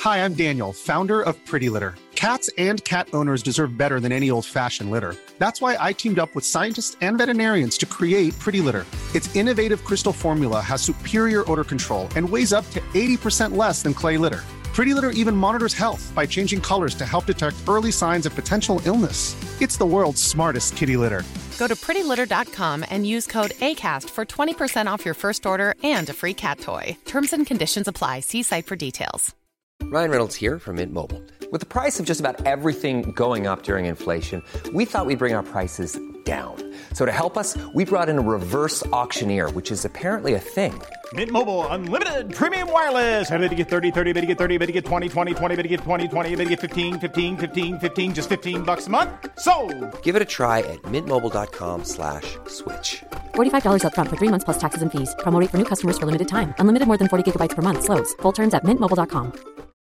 Hi, I'm Daniel, founder of Pretty Litter. Cats and cat owners deserve better than any old-fashioned litter. That's why I teamed up with scientists and veterinarians to create Pretty Litter. Its innovative crystal formula has superior odor control and weighs up to 80% less than clay litter. Pretty Litter even monitors health by changing colors to help detect early signs of potential illness. It's the world's smartest kitty litter. Go to prettylitter.com and use code ACAST for 20% off your first order and a free cat toy. Terms and conditions apply. See site for details. Ryan Reynolds here from Mint Mobile. With the price of just about everything going up during inflation, we thought we'd bring our prices down. So to help us, we brought in a reverse auctioneer, which is apparently a thing. Mint Mobile Unlimited Premium Wireless. How to get 30, 30, bit to get 30, bit to get 20, 20, 20, bit to get 20, 20, bit to get 15, 15, 15, 15, just $15 a month? Sold! Give it a try at mintmobile.com/switch. $45 up front for 3 months plus taxes and fees. Promo rate for new customers for limited time. Unlimited more than 40 gigabytes per month. Slows full terms at mintmobile.com.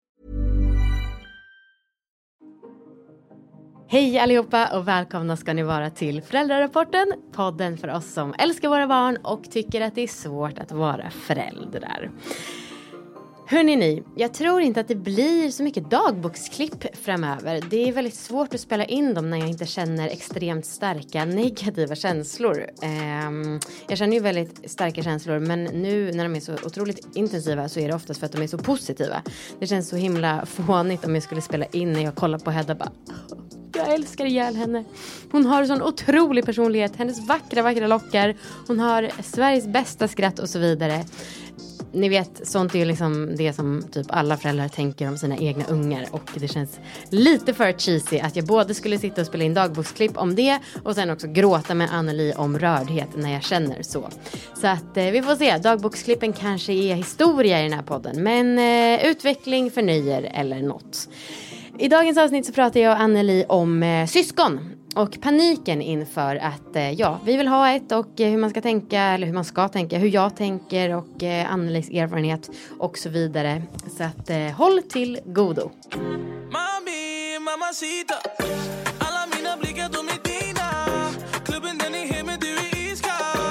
Hej allihopa och välkomna ska ni vara till Föräldrarapporten, podden för oss som älskar våra barn och tycker att det är svårt att vara föräldrar. Hörrni ni, jag tror inte att det blir så mycket dagboksklipp framöver. Det är väldigt svårt att spela in dem när jag inte känner extremt starka negativa känslor. Jag känner ju väldigt starka känslor, men nu när de är så otroligt intensiva så är det oftast för att de är så positiva. Det känns så himla fånigt om jag skulle spela in när jag kollar på Hedda bara... Jag älskar ihjäl henne. Hon har en sån otrolig personlighet. Hennes vackra lockar. Hon har Sveriges bästa skratt och så vidare. Ni vet, sånt är ju liksom det som typ alla föräldrar tänker om sina egna ungar. Och det känns lite för cheesy att jag både skulle sitta och spela in dagboksklipp om det. Och sen också gråta med Anneli om rördhet när jag känner så. Så att vi får se. Dagboksklippen kanske är historia i den här podden. Men utveckling förnöjer eller något. I dagens avsnitt så pratar jag och Anneli om syskon och paniken inför att vi vill ha ett och hur man ska tänka eller hur man ska tänka, hur jag tänker och Annelis erfarenhet och så vidare. Så att håll till godo. Mami, mamacita, alla mina blickar de är dina. Klubben den är hemma, du är iskall.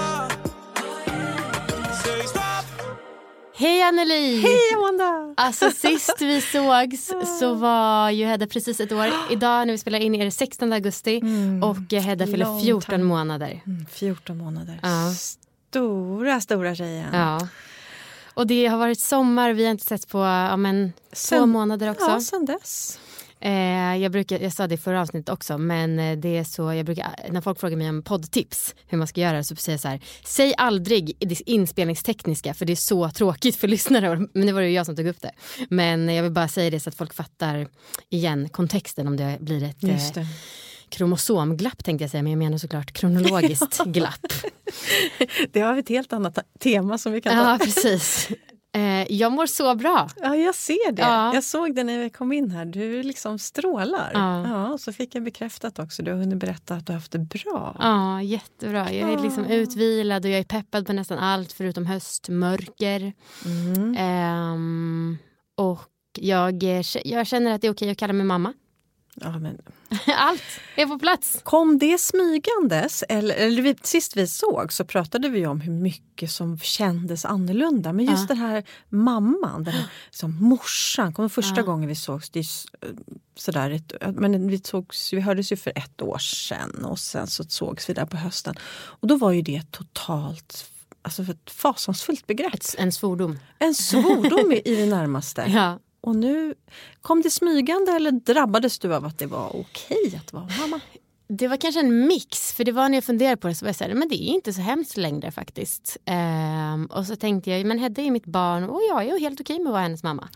Säg stopp. Hej Anneli! Hej Amanda! Alltså sist vi sågs så var ju Hedda precis ett år. Idag när vi spelar in är det 16 augusti och Hedda fyller 14 månader. 14 månader. Ja. Stora tjejen. Ja. Och det har varit sommar, vi har inte sett på 2 månader också. Ja, sen dess. Jag sa det i förra avsnittet också, men det är så jag brukar, när folk frågar mig om poddtips hur man ska göra så säger jag så här: säg aldrig det inspelningstekniska för det är så tråkigt för lyssnare, men det var ju jag som tog upp det. Men jag vill bara säga det så att folk fattar igen kontexten om det blir ett kromosomglapp tänkte jag säga, men jag menar såklart kronologiskt glapp. Det har vi ett helt annat tema som vi kan ta. Ja, precis. Jag mår så bra. Ja, jag ser det. Ja. Jag såg det när vi kom in här. Du liksom strålar. Ja, och så fick jag bekräftat också. Du har hunnit berätta att du har haft det bra. Ja, jättebra. Jag är liksom utvilad och jag är peppad på nästan allt förutom höstmörker. Och jag känner att det är okej att kalla mig mamma. Ja, men... Allt är på plats. Kom det smygandes? Eller sist vi såg så pratade vi om hur mycket som kändes annorlunda. Men just den här mamman, den här, som morsan, kom första gången vi sågs. Det är sådär men vi hördes ju för 1 år sedan och sen så sågs vi där på hösten. Och då var ju det totalt, alltså ett fasansfullt begrepp. En svordom. En svordom i det närmaste. Ja. Och nu kom det smygande eller drabbades du av att det var okej att vara mamma? Det var kanske en mix, för det var när jag funderade på det så var jag säga, men det är inte så hemskt längre faktiskt. Och så tänkte jag, men Hedda är mitt barn och jag är ju helt okej med att vara hennes mamma.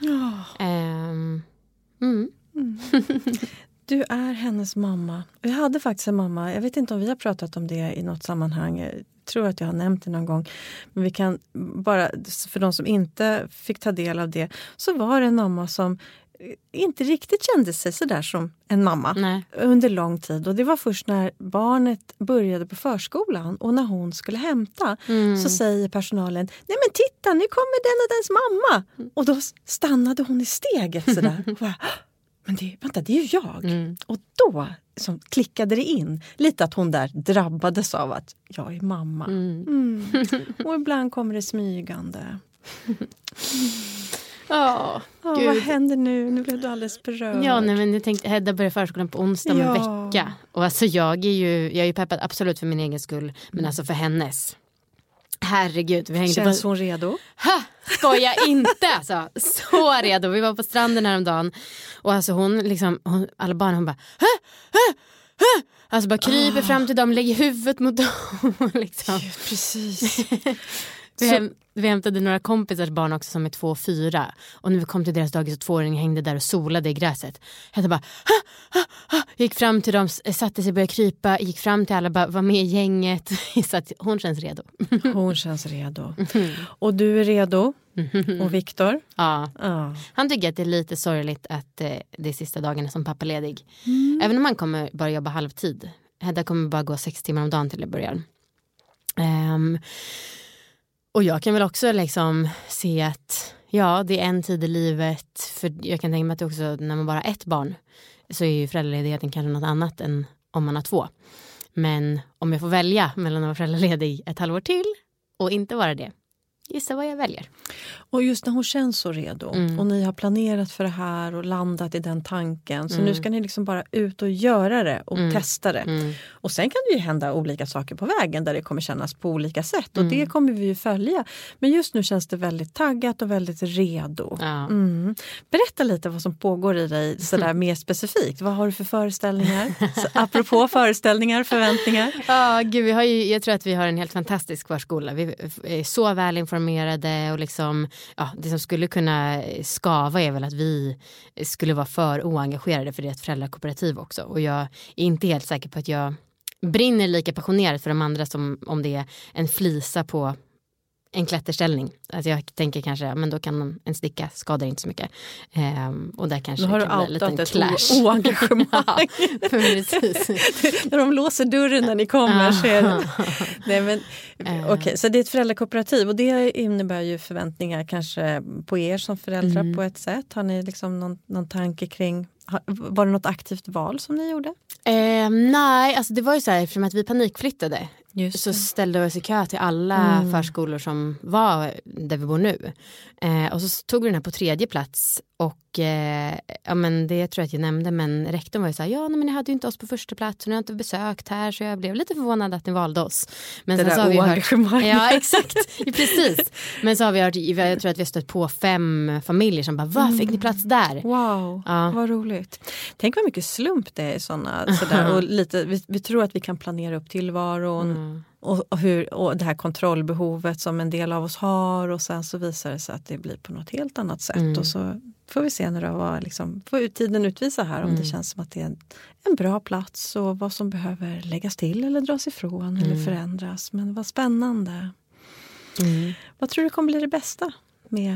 Du är hennes mamma. Jag hade faktiskt en mamma, jag vet inte om vi har pratat om det i något sammanhang. Jag tror att jag har nämnt det någon gång. Men vi kan bara, för de som inte fick ta del av det, så var det en mamma som inte riktigt kände sig så där som en mamma under lång tid. Och det var först när barnet började på förskolan och när hon skulle hämta så säger personalen, nej men titta, nu kommer den och dens mamma. Och då stannade hon i steget sådär. Och bara, men det är ju jag. Och då som klickade det in lite att hon där drabbades av att jag är mamma. Och ibland kommer det smygande. Vad händer nu? Nu blev du alldeles berörd. Ja, nej, men jag tänkte Hedda börjar förskolan på onsdag om en vecka. Och alltså jag är ju peppad absolut för min egen skull. Men alltså för hennes. Herregud, vi hängde Känns hon redo? Skoja inte alltså. Så redo, vi var på stranden häromdagen. Och alltså alla barn, hon bara alltså bara kryper fram till dem, lägger huvudet mot dem liksom. Gud, precis. Vi hämtade några kompisars barn också som är 2 och 4. Och när vi kom till deras dagis och 2-åringen hängde där och solade i gräset. Jag bara gick fram till dem, satte sig, började krypa, gick fram till alla, bara var med i gänget. Så att hon känns redo. Hon känns redo. Och du är redo? Och Viktor? Ja. Han tycker att det är lite sorgligt att det är sista dagarna som pappa ledig. Även om han kommer bara jobba halvtid. Hedda kommer bara gå 6 timmar om dagen till det börjar. Och jag kan väl också liksom se att det är en tid i livet. För jag kan tänka mig att också när man bara har ett barn så är ju föräldraledigheten kanske något annat än om man har 2. Men om jag får välja mellan att vara föräldraledig ett halvår till och inte vara det, gissa vad jag väljer. Och just när hon känns så redo och ni har planerat för det här och landat i den tanken. Så nu ska ni liksom bara ut och göra det och testa det. Och sen kan det ju hända olika saker på vägen där det kommer kännas på olika sätt. Och det kommer vi ju följa. Men just nu känns det väldigt taggat och väldigt redo. Ja. Berätta lite vad som pågår i dig sådär mer specifikt. Vad har du för föreställningar? Apropå föreställningar, förväntningar. Gud, jag tror att vi har en helt fantastisk förskola. Vi är så väl informerade och liksom, det som skulle kunna skava är väl att vi skulle vara för oengagerade, för det är ett föräldrakooperativ också. Och jag är inte helt säker på att jag brinner lika passionerat för de andra som om det är en flisa på en klätterställning. Alltså jag tänker kanske, men då kan en sticka skadar inte så mycket. Och där kanske det kan bli en liten clash. Oengagemang. Precis. När de låser dörren när ni kommer så är det... Nej, men, okej, så det är ett föräldrakooperativ och det innebär ju förväntningar kanske på er som föräldrar på ett sätt. Har ni liksom någon tanke kring... Var det något aktivt val som ni gjorde? Nej, alltså det var ju så här, för att vi panikflyttade så ställde vi oss i kö till alla förskolor som var där vi bor nu. Och så tog vi den här på 3:e plats och men det tror jag att jag nämnde, men rektorn var ju så här, men ni hade ju inte oss på 1:a plats och ni har inte besökt här, så jag blev lite förvånad att ni valde oss. Men det sen där så har vi hört, ja exakt, precis. Men så har vi hört, jag tror att vi har stött på 5 familjer som bara, vad fick ni plats där? Wow, vad roligt. Tänk vad mycket slump det är sådär, och lite, vi tror att vi kan planera upp tillvaron och det här kontrollbehovet som en del av oss har, och sen så visar det sig att det blir på något helt annat sätt och så får vi se när det var liksom, får tiden utvisa här om det känns som att det är en bra plats och vad som behöver läggas till eller dras ifrån eller förändras. Men vad spännande. Vad tror du kommer bli det bästa med?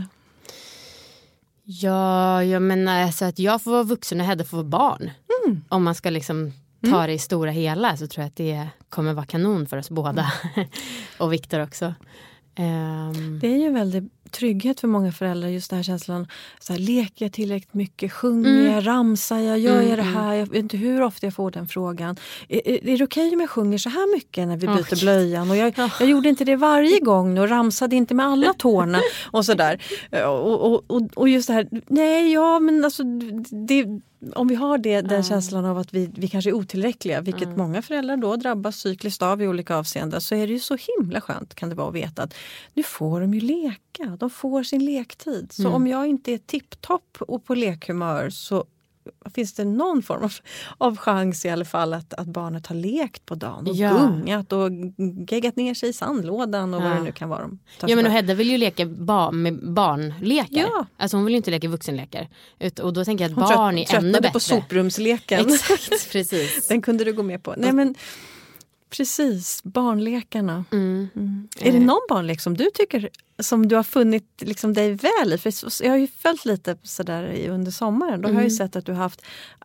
Ja, jag menar alltså att jag får vara vuxen och Hedda får vara barn. Om man ska liksom ta det i stora hela, så tror jag att det kommer vara kanon för oss båda. Och Viktor också. Det är ju en väldigt trygghet för många föräldrar, just den här känslan, så här, leker jag tillräckligt mycket, sjunger jag, ramsar jag, gör jag det här, jag vet inte hur ofta jag får den frågan. Är det okej om jag sjunger så här mycket när vi byter blöjan? Och jag gjorde inte det varje gång och ramsade inte med alla tårna och sådär. Och just det här, men alltså det, om vi har den känslan av att vi kanske är otillräckliga, vilket många föräldrar då drabbas cykliskt av i olika avseenden, så är det ju så himla skönt, kan det vara, att veta att nu får de ju leka. De får sin lektid. Så om jag inte är tipptopp och på lekhumör, så finns det någon form av chans i alla fall att barnet har lekt på dagen och gungat och geggat ner sig i sandlådan och vad det nu kan vara. Men och Hedda vill ju leka med barnlekar. Ja. Alltså hon vill ju inte leka vuxenlekar. Och då tänker jag att barn är ännu bättre. På soprumsleken. Exakt, precis. Den kunde du gå med på. Nej, men precis, barnlekarna. Är det någon barnlek som du tycker, som du har funnit liksom dig väl i? För jag har ju följt lite sådär under sommaren. Då har jag ju sett att du har haft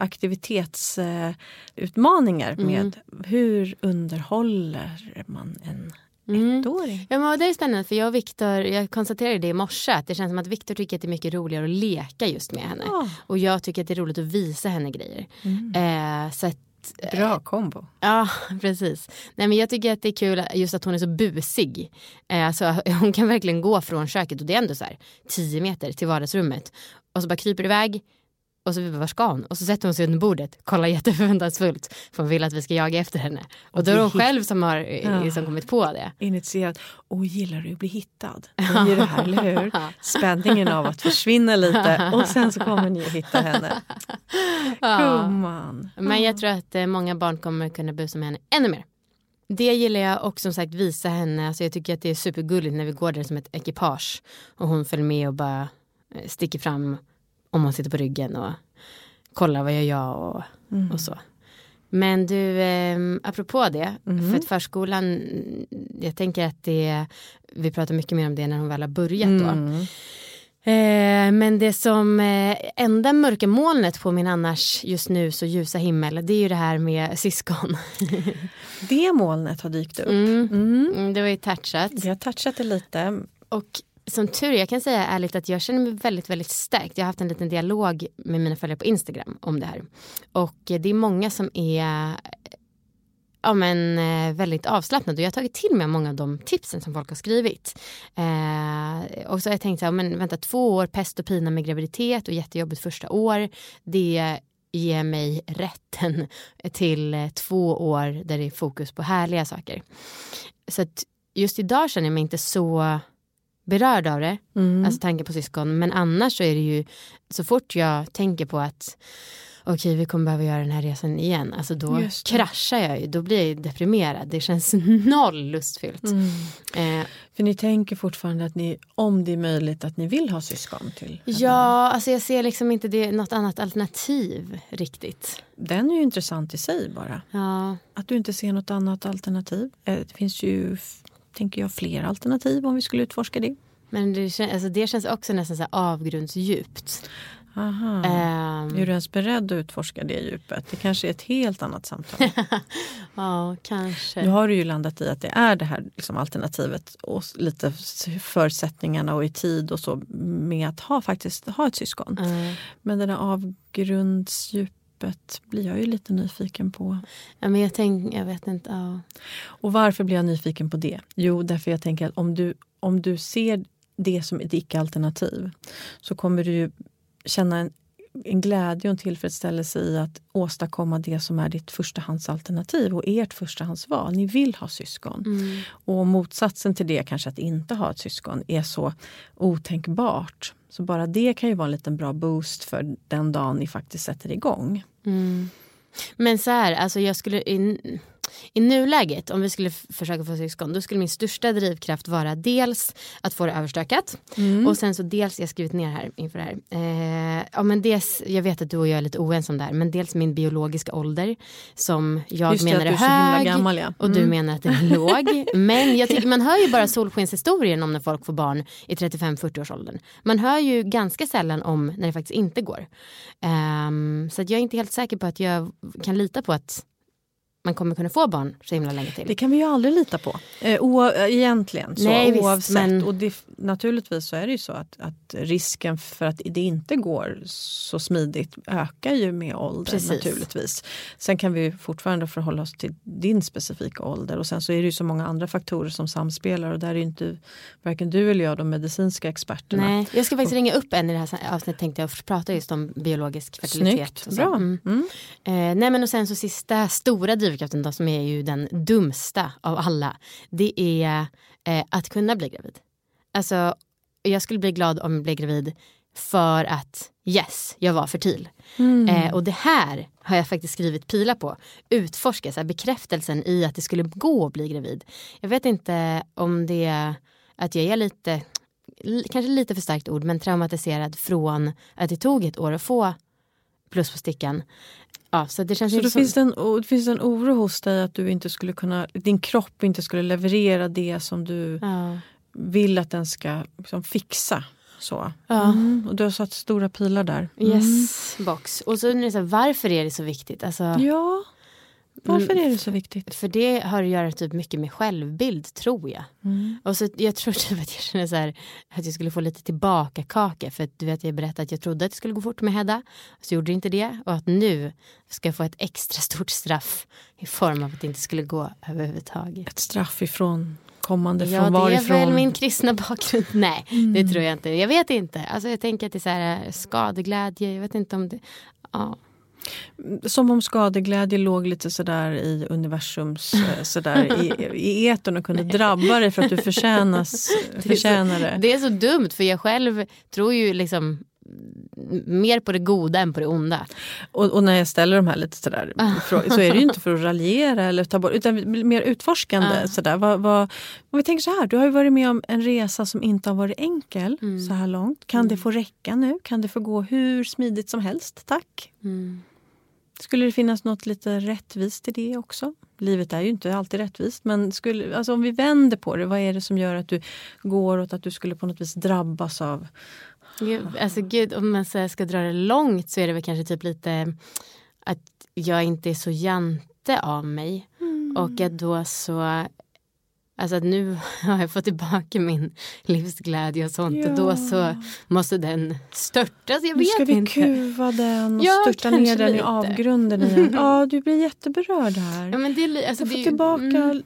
aktivitetsutmaningar med hur underhåller man en ettåring. Ja, men det är spännande, för jag och Viktor, jag konstaterade det i morse, att det känns som att Viktor tycker att det är mycket roligare att leka just med henne. Och jag tycker att det är roligt att visa henne grejer. Så att Bra kombo. Ja, precis. Nej, men jag tycker att det är kul just att hon är så busig. Alltså, hon kan verkligen gå från köket och det är ändå så här 10 meter till vardagsrummet. Och så bara kryper iväg. Och så var ska hon? Och så sätter hon sig under bordet. Kollar jätteförväntansfullt. För hon vill att vi ska jaga efter henne. Och då är hon själv som har liksom kommit på det. Initierat. Och gillar du att bli hittad? Det är det här, eller hur? Spänningen av att försvinna lite. Och sen så kommer ni att hitta henne. Gumman. Men jag tror att många barn kommer kunna busa med henne ännu mer. Det gillar jag och som sagt visa henne. Alltså jag tycker att det är supergulligt när vi går där som ett ekipage. Och hon följer med och bara sticker fram om hon sitter på ryggen och kollar vad jag gör och så. Men du, apropå det, för att förskolan, jag tänker att vi pratar mycket mer om det när hon väl har börjat då. Men det som enda mörka molnet på min annars just nu så ljusa himmel, det är ju det här med syskon. Det molnet har dykt upp. Det var ju touchat. Jag har touchat det lite. Och som tur, jag kan säga ärligt att jag känner mig väldigt, väldigt stärkt. Jag har haft en liten dialog med mina följare på Instagram om det här. Och det är många som är väldigt avslappnade. Och jag har tagit till mig många av de tipsen som folk har skrivit. Och så har jag tänkt så här, men vänta, 2 år pest och pina med graviditet och jättejobbigt första år. Det ger mig rätten till 2 år där det är fokus på härliga saker. Så att just idag känner jag mig inte så berörd av det, alltså tanken på syskon, men annars så är det ju så fort jag tänker på att okej, vi kommer behöva göra den här resan igen, alltså då kraschar jag ju, då blir jag deprimerad, det känns noll lustfyllt. För ni tänker fortfarande att ni, om det är möjligt, att ni vill ha syskon till? Ja, alltså jag ser liksom inte det något annat alternativ riktigt. Den är ju intressant i sig bara. Ja. Att du inte ser något annat alternativ. Det finns ju, tänker jag, fler alternativ om vi skulle utforska det. Men det känns också nästan så här avgrundsdjupt. Aha. Är du ens beredd att utforska det djupet? Det kanske är ett helt annat samtal. Ja, kanske. Nu har du ju landat i att det är det här liksom alternativet och lite förutsättningarna och i tid och så med att faktiskt ha ett syskon. Men den här avgrundsdjupet blir jag ju lite nyfiken på. Ja, men jag vet inte. Ja. Och varför blir jag nyfiken på det? Jo, därför jag tänker att om du ser det som ett icke-alternativ så kommer du ju känna en glädje och en tillfredsställelse i att åstadkomma det som är ditt förstahandsalternativ och ert förstahandsval. Ni vill ha syskon. Och motsatsen till det, kanske att inte ha ett syskon, är så otänkbart. Så bara det kan ju vara en liten bra boost för den dagen ni faktiskt sätter igång. Men så här, alltså jag skulle i nuläget, om vi skulle försöka få syskon, då skulle min största drivkraft vara dels att få det överstökat. Och sen så dels, jag har skrivit ner här inför det här. Men dels, jag vet att du och jag är lite oense om det här, men dels min biologiska ålder som jag just menar är hög gammal, ja. Och du menar att den är låg. Men jag tycker, man hör ju bara solskenshistorien om när folk får barn i 35-40 års åldern. Man hör ju ganska sällan om när det faktiskt inte går. Så att jag är inte helt säker på att jag kan lita på att man kommer kunna få barn så himla länge till. Det kan vi ju aldrig lita på. Egentligen. Så nej, oavsett. Men och naturligtvis så är det ju så att risken för att det inte går så smidigt ökar ju med ålder. Precis. Naturligtvis. Sen kan vi fortfarande förhålla oss till din specifika ålder. Och sen så är det ju så många andra faktorer som samspelar. Och där är ju inte varken du eller jag de medicinska experterna. Nej, jag ska faktiskt ringa upp en i det här avsnittet, tänkte jag prata just om biologisk fertilitet. Snyggt, bra. Nej, men och sen så sista stora drivkraften då, som är ju den dumsta av alla, det är att kunna bli gravid. Alltså, jag skulle bli glad om jag blev gravid för att jag var fertil. Och det här har jag faktiskt skrivit pilar på. Utforska, så här, bekräftelsen i att det skulle gå att bli gravid. Jag vet inte om det är att jag är lite, kanske lite för starkt ord, men traumatiserad från att det tog ett år att få plus på stickan. Ja, så det känns så då finns det en oro hos dig att du inte skulle kunna, din kropp inte skulle leverera det som du vill att den ska liksom fixa. Så. Och du har satt stora pilar där. Yes, box. Och så är det så här, varför är det så viktigt? Alltså, ja. Varför är det så viktigt? För det har att göra typ mycket med självbild, tror jag. Och så jag tror typ att jag känner så här, att jag skulle få lite tillbaka kaka. För att du vet, jag berättade att jag trodde att det skulle gå fort med Hedda. Så gjorde det inte det. Och att nu ska jag få ett extra stort straff i form av att det inte skulle gå överhuvudtaget. Ett straff ifrån kommande från varifrån? Ja, det är väl min kristna bakgrund. Nej, det tror jag inte. Jag vet inte. Alltså jag tänker att det är så här skadeglädje. Jag vet inte om det... Ja. Som om skadeglädje låg lite sådär i universums sådär i etern och kunde drabba dig för att du förtjänar det. Det är så dumt, för jag själv tror ju liksom mer på det goda än på det onda. Och när jag ställer de här lite sådär frågor, så är det ju inte för att raljera eller ta bort, utan mer utforskande. Sådär. Om vi tänker så här, du har ju varit med om en resa som inte har varit enkel så här långt. Kan det få räcka nu? Kan det få gå hur smidigt som helst? Tack. Skulle det finnas något lite rättvist i det också? Livet är ju inte alltid rättvist, men alltså om vi vänder på det, vad är det som gör att du går åt att du skulle på något vis drabbas av... Alltså gud, om man ska dra det långt så är det väl kanske typ lite att jag inte är så jante av mig. Och att då så... Alltså att nu har jag fått tillbaka min livsglädje och sånt. Och då så måste den störtas. Jag vet inte. Nu ska vi kuva den och störta ner den i avgrunden igen. Ja, du blir jätteberörd här. Ja, men det, alltså, jag får tillbaka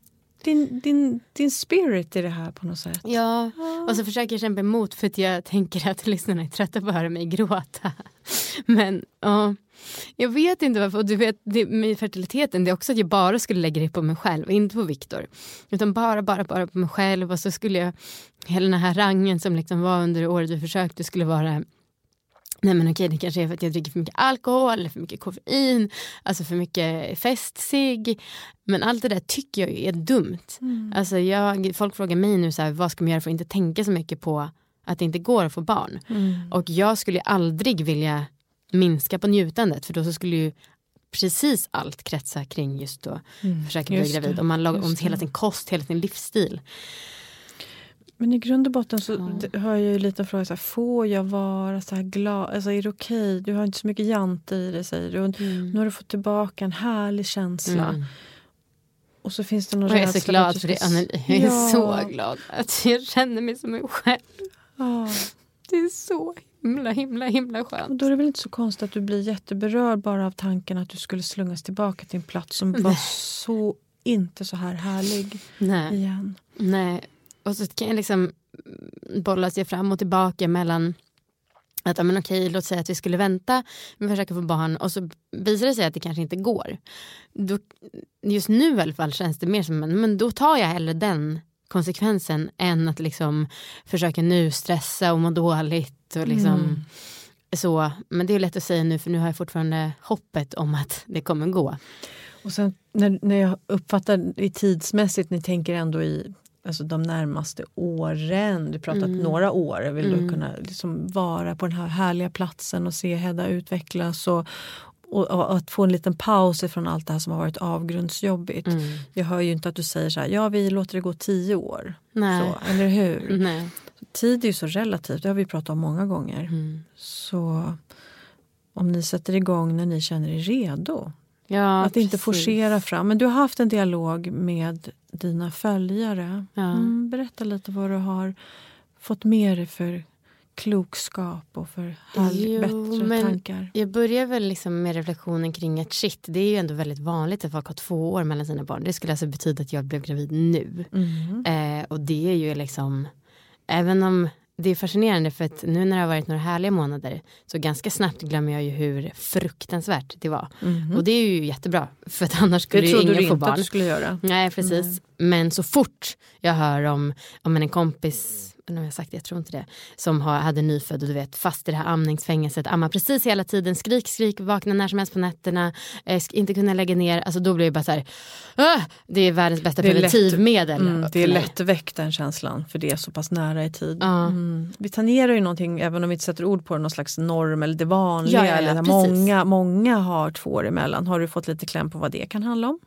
din spirit i det här på något sätt. Ja, och så försöker jag kämpa emot för att jag tänker att lyssnarna är trötta på att höra mig gråta. Men jag vet inte varför. Och du vet, med fertiliteten, det är också att jag bara skulle lägga det på mig själv, inte på Viktor. Utan bara på mig själv. Och så skulle jag, hela den här rangen som liksom var under året vi försökte skulle vara... Nej men okej, det kanske är för att jag dricker för mycket alkohol eller för mycket koffein, alltså för mycket festsig. Men allt det där tycker jag är dumt. Alltså folk frågar mig nu så här, vad ska man göra för att inte tänka så mycket på att det inte går att få barn. Och jag skulle aldrig vilja minska på njutandet, för då så skulle ju precis allt kretsa kring just då försöka bli gravid. Om man lagar om hela sin kost, hela sin livsstil. Men i grund och botten så har jag ju lite fråga så här, får jag vara så här glad? Alltså är det okej? Du har inte så mycket jante i det, säger du. Nu har du fått tillbaka en härlig känsla. Och så finns det någon rädsla. Jag är så glad för det, Anneli. Jag är så glad att jag känner mig som mig själv. Det är så himla skönt. Och då är det väl inte så konstigt att du blir jätteberörd bara av tanken att du skulle slungas tillbaka till en plats som var så inte så här härlig igen. Nej. Och så kan jag liksom bolla sig fram och tillbaka mellan att, men okej, låt säga att vi skulle vänta med att försöka få barn, och så visar det sig att det kanske inte går. Då, just nu i alla fall känns det mer som, men då tar jag hellre den konsekvensen än att liksom försöka nu stressa och må dåligt och liksom så. Men det är lätt att säga nu, för nu har jag fortfarande hoppet om att det kommer gå. Och sen när jag uppfattar i tidsmässigt, ni tänker ändå i alltså de närmaste åren, du pratat några år, vill du kunna liksom vara på den här härliga platsen och se Hedda utvecklas och att få en liten paus ifrån allt det här som har varit avgrundsjobbigt. Jag hör ju inte att du säger så här, ja vi låter det gå 10 år. Nej. Så, eller hur? Nej. Tid är ju så relativt, det har vi pratat om många gånger. Så om ni sätter igång när ni känner er redo. Ja, att inte forcera fram. Men du har haft en dialog med dina följare. Berätta lite vad du har fått med dig för klokskap och för bättre tankar. Jag börjar väl liksom med reflektionen kring att det är ju ändå väldigt vanligt att folk har 2 år mellan sina barn. Det skulle alltså betyda att jag blev gravid nu. Och det är ju liksom, även om det är fascinerande, för att nu när det har varit några härliga månader så ganska snabbt glömmer jag ju hur fruktansvärt det var. Och det är ju jättebra, för att annars skulle ju ingen få barn. Att du skulle göra. Nej, precis. Men så fort jag hör om en kompis, nu har jag sagt det, jag tror inte det, som hade nyfödd och du vet, fast i det här amningsfängelset, amma precis hela tiden, skrik, vakna när som helst på nätterna, inte kunna lägga ner, alltså då blir det bara så här, det är världens bästa preventivmedel. Det är lätt väckt den känslan, för det är så pass nära i tid. Vi tangerar ju någonting, även om vi inte sätter ord på det, någon slags norm eller det vanliga, eller många har 2 år emellan. Har du fått lite kläm på vad det kan handla om?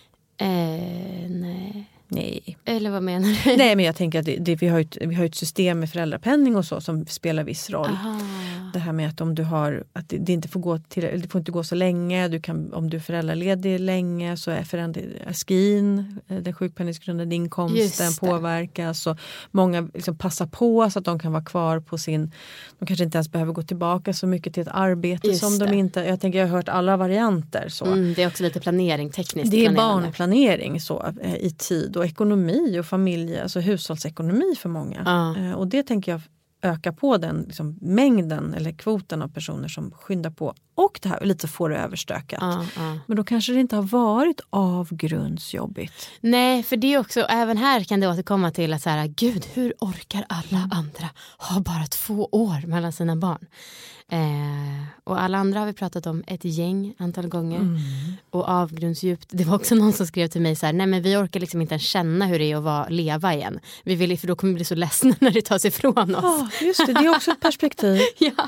Nej. Eller vad menar du? Nej, men jag tänker att vi har ju ett system med föräldrapenning och så som spelar viss roll. Det här med att om du har, att det inte får gå till, det får inte gå så länge, du kan, om du är föräldraledig länge så är SGI:n, den sjukpenningsgrundande inkomsten, påverkas, och många liksom passar på så att de kan vara kvar på sin, de kanske inte ens behöver gå tillbaka så mycket till ett arbete som de inte, jag har hört alla varianter så. Det är också lite planering, tekniskt. Det är barnplanering så, i tid och ekonomi och familj, alltså hushållsekonomi för många. Och det tänker jag öka på den liksom, mängden eller kvoten av personer som skyndar på. Och det här lite får det överstökat. Men då kanske det inte har varit avgrundsjobbigt. Nej, för det är också, även här kan det återkomma till att så här, gud, hur orkar alla andra ha bara 2 år mellan sina barn? Och alla andra har vi pratat om ett gäng antal gånger. Och avgrundsdjupt, det var också någon som skrev till mig så här, nej men vi orkar liksom inte ens känna hur det är att leva igen. Vi vill, för då kommer vi bli så ledsna när det tas ifrån oss. Ja, just det är också ett perspektiv. Ja.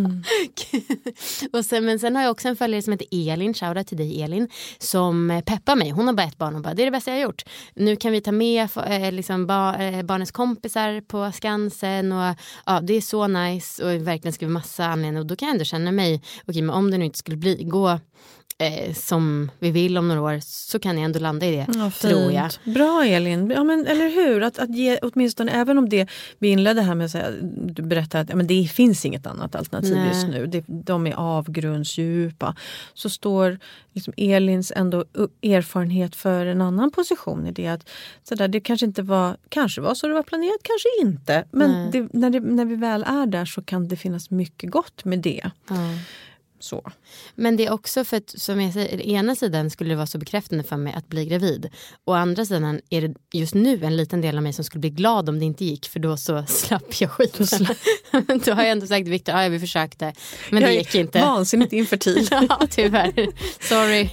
Och men sen har jag också en följare som heter Elin, shoutout till dig Elin, som peppar mig. Hon har bara ett barn och bara, det är det bästa jag har gjort. Nu kan vi ta med liksom barnens kompisar på Skansen och ja, det är så nice och verkligen skriver massa anledningar, och då kan jag ändå känna mig, okej, men om det nu inte skulle gå som vi vill om några år, så kan jag ändå landa i det, tror jag. Bra Elin, ja, men, eller hur? Att ge åtminstone, även om det vi inledde här med att säga, du berättar att men det finns inget annat alternativ just nu, de är avgrundsdjupa, så står liksom Elins ändå erfarenhet för en annan position i det, att så där, det kanske var så det var planerat, kanske inte, men när vi väl är där så kan det finnas mycket gott med det. Så. Men det är också för att, som jag säger, ena sidan skulle det vara så bekräftande för mig att bli gravid. Och andra sidan är det just nu en liten del av mig som skulle bli glad om det inte gick, för då så slapp jag skiten. Då har jag ändå sagt, Victor, ja vi försökte, men det gick inte. Vansinnigt infertil. Ja, tyvärr. Sorry.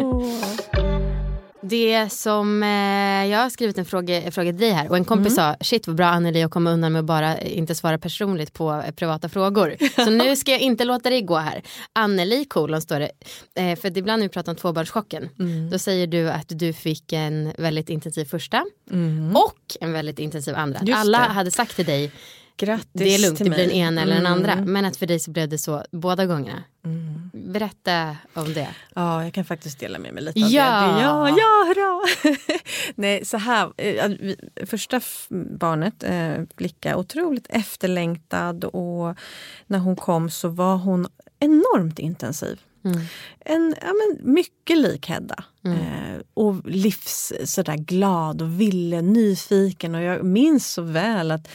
Det som jag har skrivit en fråga till dig här, och en kompis sa, shit vad bra Anneli att komma undan med att bara inte svara personligt på privata frågor. Så nu ska jag inte låta dig gå här. Anneli kolon står det, för ibland när vi pratar om tvåbarnschocken, då säger du att du fick en väldigt intensiv första och en väldigt intensiv andra. Alla hade sagt till dig, grattis, det är lugnt, det mig. blir den ena eller den andra. Men att för dig så blev det så båda gångerna. Berätta om det. Ja, jag kan faktiskt dela med mig lite av det. Ja, hurra! Nej, så här. Första barnet, Blicka, otroligt efterlängtad, och när hon kom så var hon enormt intensiv. Mycket lik Hedda. Och sådär glad och nyfiken, och jag minns så väl att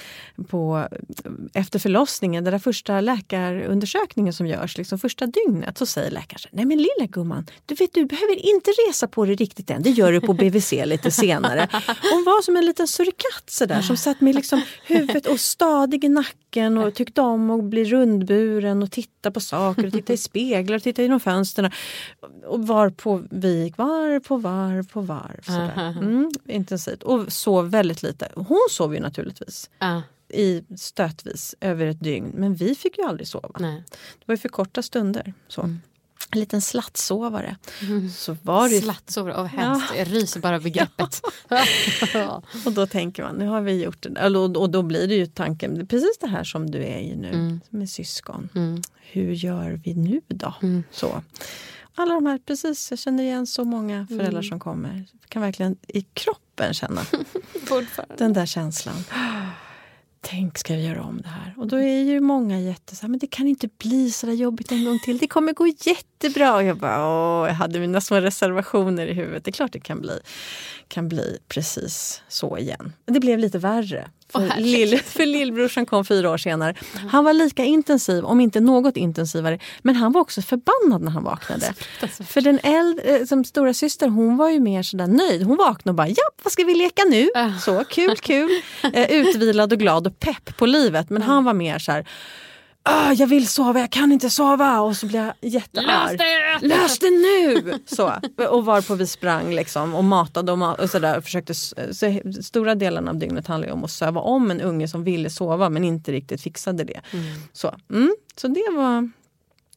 efter förlossningen, den där första läkarundersökningen som görs liksom första dygnet, så säger läkaren, nej men lilla gumman, du behöver inte resa på det riktigt än, det gör du på BVC lite senare. Hon var som en liten surikatt sådär, som satt med liksom huvudet och stadig i nacken och tyckte om att bli rundburen och titta på saker och titta i speglar och titta i de fönsterna, och varpå vi gick varv på varv sådär. Intensivt, och sov väldigt lite. Hon sov ju naturligtvis i stötvis över ett dygn, men vi fick ju aldrig sova. Det var ju för korta stunder så. En liten slattsovare. Så var det slattsovare, hemskt. Jag ryser bara begreppet. Och då tänker man, nu har vi gjort det. Och då blir det ju tanken, precis det här som du är i nu med syskon. Hur gör vi nu då? Så. Alla de här, precis, jag känner igen så många föräldrar som kommer. Jag kan verkligen i kroppen känna den där känslan. Tänk, ska vi göra om det här? Och då är ju många men det kan inte bli så där jobbigt en gång till. Det kommer gå jättebra. Och jag bara, jag hade mina små reservationer i huvudet. Det är klart det kan bli precis så igen. Men det blev lite värre. För lillbrorsan kom 4 år senare. Han var lika intensiv, om inte något intensivare. Men han var också förbannad när han vaknade. För den som stora syster, hon var ju mer sådär nöjd. Hon vaknade och bara, ja, vad ska vi leka nu? Så, kul. Utvilad och glad och pepp på livet. Men han var mer så här, jag vill sova, jag kan inte sova. Och så blev jag jättearg. Lös det nu! Så. Och varpå vi sprang liksom, och matade och sådär. Försökte, så stora delen av dygnet handlade om att söva om en unge som ville sova men inte riktigt fixade det. Så det var...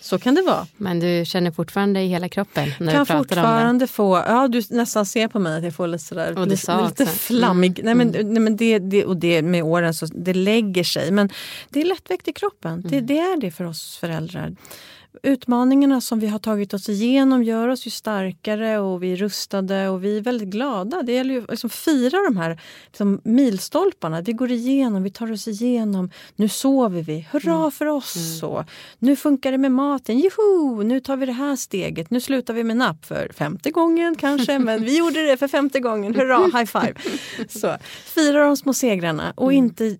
Så kan det vara. Men du känner fortfarande i hela kroppen när kan du pratar fortfarande om det. få, ja du nästan ser på mig att jag får lite sådär, Och lite flammig. Nej men det med åren så det lägger sig. Men det är lättvägt i kroppen. Det är det för oss föräldrar. Utmaningarna som vi har tagit oss igenom gör oss ju starkare och vi är rustade och vi är väldigt glada. Det gäller ju att liksom fira de här liksom milstolparna. Vi går igenom, vi tar oss igenom. Nu sover vi. Hurra för oss! Så. Nu funkar det med maten. Juhu! Nu tar vi det här steget. Nu slutar vi med napp för 50 gången kanske. Men vi gjorde det för 50 gången. Hurra! High five! Så, fira de små segrarna och inte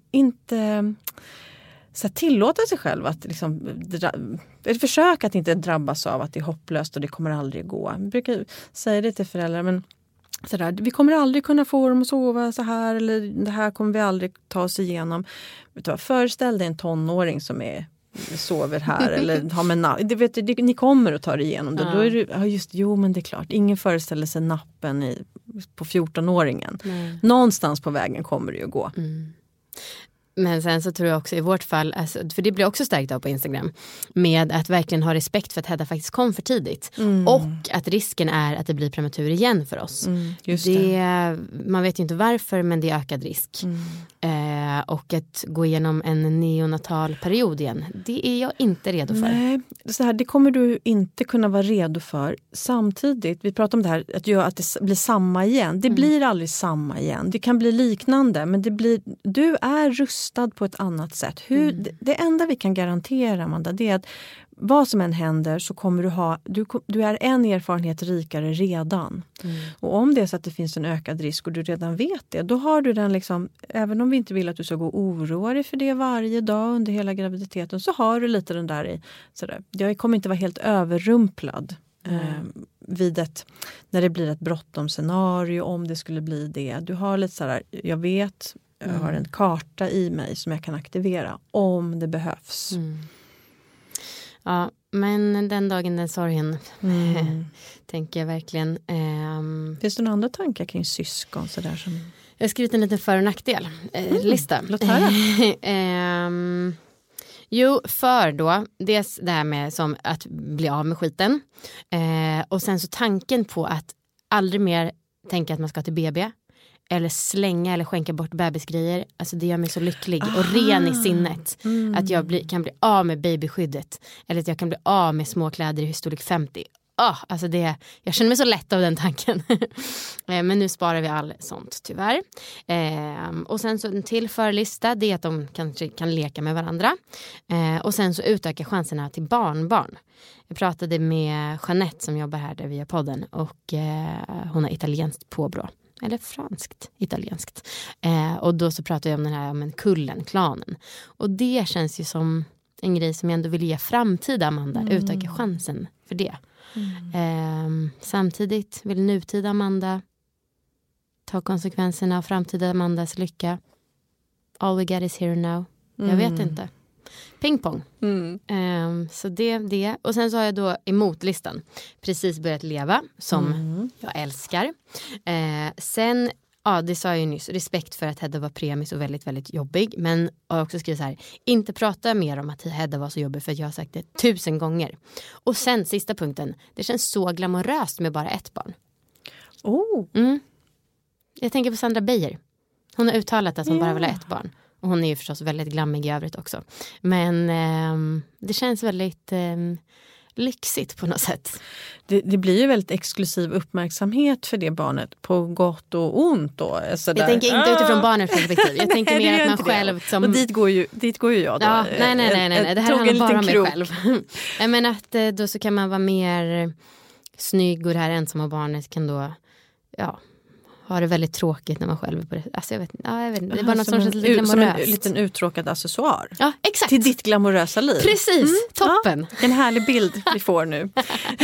så tillåta sig själv att liksom, försöka att inte drabbas av att det är hopplöst och det kommer aldrig gå. Jag brukar säga det till föräldrar, men sådär, vi kommer aldrig kunna få dem att sova så här, eller det här kommer vi aldrig ta oss igenom. Föreställ dig en tonåring som sover här eller har med ni kommer att ta det igenom det. Då är det, men det är klart, ingen föreställer sig nappen på 14-åringen. Någonstans på vägen kommer det ju gå. Men sen så tror jag också i vårt fall, alltså, för det blir också stärkt av på Instagram, med att verkligen ha respekt för att Hedda faktiskt kom för tidigt. Och att risken är att det blir prematur igen för oss. Just det. Man vet ju inte varför, men det är ökad risk. Och att gå igenom en neonatal period igen, det är jag inte redo för. Nej, så här, det kommer du inte kunna vara redo för. Samtidigt, vi pratar om det här, att det blir samma igen. Det blir aldrig samma igen. Det kan bli liknande, men du är rustad på ett annat sätt. Det enda vi kan garantera, Amanda, det är att vad som än händer så kommer du är en erfarenhet rikare redan. Och om det är så att det finns en ökad risk och du redan vet det, då har du den liksom, även om vi inte vill att du ska gå och oroa dig för det varje dag under hela graviditeten, så har du lite den där i sådär. Jag kommer inte vara helt överrumplad när det blir ett bråttom scenario, om det skulle bli det. Du har lite sådär, jag har en karta i mig som jag kan aktivera om det behövs. Ja, men den dagen, den sorgen tänker jag verkligen. Finns det några andra tankar kring syskon? Sådär som... Jag har skrivit en liten för- och nackdel-lista. Låt höra. Jo, för då, dels det här med som att bli av med skiten. Och sen så tanken på att aldrig mer tänka att man ska till BB. Eller slänga eller skänka bort bebisgrejer. Alltså det gör mig så lycklig och ren i sinnet. Att jag kan bli av med babyskyddet. Eller att jag kan bli av med små kläder i storlek 50. Alltså jag känner mig så lätt av den tanken. Men nu sparar vi all sånt tyvärr. Och sen så en till förlista, det är att de kanske kan leka med varandra. Och sen så utöka chanserna till barnbarn. Jag pratade med Jeanette som jobbar här där via podden. Och hon har italienskt påbrå. Eller franskt, italienskt. Och då så pratar jag om en klanen. Och det känns ju som en grej som jag ändå vill ge framtida Amanda. Utöka chansen för det. Samtidigt vill nutida Amanda ta konsekvenserna av framtida Amandas lycka. All we got is here now. Jag vet inte. Pingpong. Så det. Och sen så har jag då emot listan precis börjat leva som jag älskar. Sen, det sa jag ju nyss, respekt för att Hedda var premis och väldigt, väldigt jobbig. Men jag har också skrivit så här, inte prata mer om att Hedda var så jobbig för att jag har sagt det 1000 gånger. Och sen sista punkten, det känns så glamoröst med bara ett barn. Jag tänker på Sandra Beijer. Hon har uttalat att hon bara vill ha ett barn. Och hon är ju förstås väldigt glammig i övrigt också. Men det känns väldigt lyxigt på något sätt. Det blir ju väldigt exklusiv uppmärksamhet för det barnet på gott och ont då. Jag tänker inte utifrån barnets perspektiv. Jag tänker mer att man själv som... Och dit går ju jag då. Ja, nej. Det här handlar bara om mig själv. Men att då så kan man vara mer snygg och det här ensamma barnet kan då har det väldigt tråkigt när man själv är på det. Alltså jag vet inte, det är bara något sorts lite glamoröst. Som en liten uttråkad accessoar. Ja, exakt. Till ditt glamorösa liv. Precis, toppen. En härlig bild vi får nu.